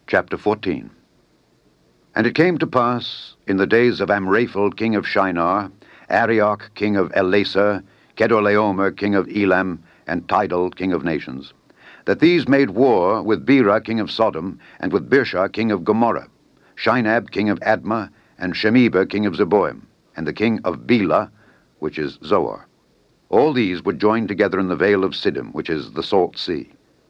Chapter 14. And it came to pass, in the days of Amraphel king of Shinar, Arioch king of Elasar, Kedorlaomer king of Elam, and Tidal king of nations, that these made war with Bera king of Sodom, and with Birsha king of Gomorrah, Shinab king of Admah, and Shemeber king of Zeboim, and the king of Bela, which is Zoar. All these were joined together in the vale of Siddim, which is the Salt Sea.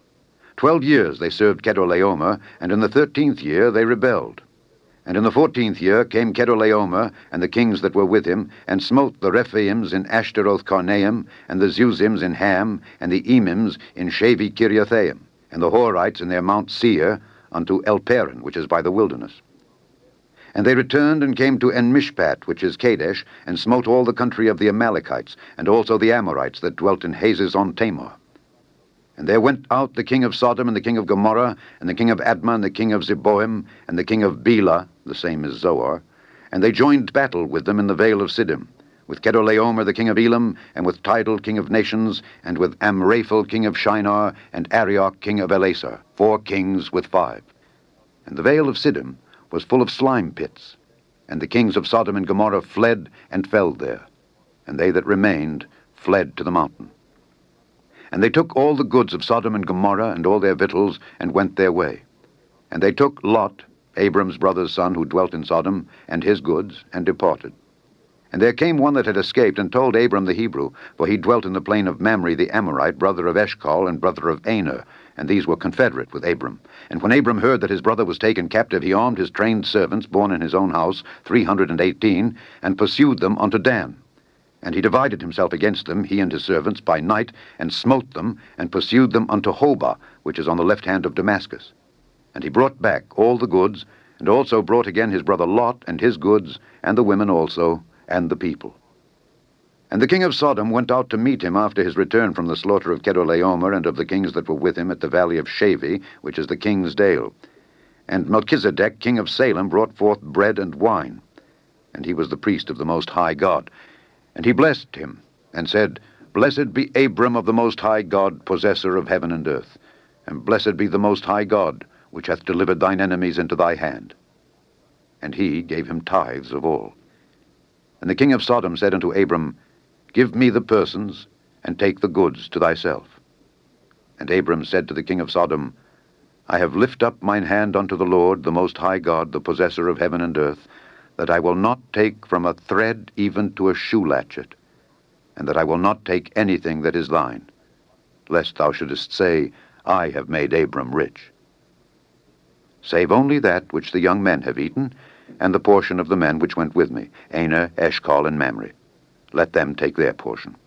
12 years they served Kedorlaomer, and in the 13th year they rebelled. And in the 14th year came Kedorlaomer and the kings that were with him, and smote the Rephaims in Ashtaroth-Karnaim, and the Zuzims in Ham, and the Emims in Shavi-Kiriathaim, and the Horites in their Mount Seir, unto Elparan, which is by the wilderness. And they returned and came to En-Mishpat, which is Kadesh, and smote all the country of the Amalekites, and also the Amorites that dwelt in Hazez-on-Tamar. And there went out the king of Sodom, and the king of Gomorrah, and the king of Admah, and the king of Zeboim, and the king of Bela, the same as Zoar, and they joined battle with them in the vale of Siddim, with Kedorlaomer the king of Elam, and with Tidal king of nations, and with Amraphel king of Shinar, and Arioch king of Elasar, 4 kings with 5. And the vale of Siddim was full of slime pits, and the kings of Sodom and Gomorrah fled and fell there, and they that remained fled to the mountain. And they took all the goods of Sodom and Gomorrah, and all their victuals, and went their way. And they took Lot, Abram's brother's son, who dwelt in Sodom, and his goods, and departed. And there came one that had escaped, and told Abram the Hebrew, for he dwelt in the plain of Mamre the Amorite, brother of Eshcol, and brother of Aner, and these were confederate with Abram. And when Abram heard that his brother was taken captive, he armed his trained servants, born in his own house, 318, and pursued them unto Dan. And he divided himself against them, he and his servants, by night, and smote them, and pursued them unto Hobah, which is on the left hand of Damascus. And he brought back all the goods, and also brought again his brother Lot, and his goods, and the women also, and the people. And the king of Sodom went out to meet him after his return from the slaughter of Kedorlaomer and of the kings that were with him at the valley of Shavi, which is the king's dale. And Melchizedek, king of Salem, brought forth bread and wine. And he was the priest of the Most High God. And he blessed him, and said, Blessed be Abram of the Most High God, possessor of heaven and earth. And blessed be the Most High God, which hath delivered thine enemies into thy hand. And he gave him tithes of all. And the king of Sodom said unto Abram, Give me the persons, and take the goods to thyself. And Abram said to the king of Sodom, I have lifted up mine hand unto the Lord, the Most High God, the possessor of heaven and earth, that I will not take from a thread even to a shoe latchet, and that I will not take anything that is thine, lest thou shouldest say, I have made Abram rich. Save only that which the young men have eaten, and the portion of the men which went with me, Aner, Eshcol, and Mamre. Let them take their portion.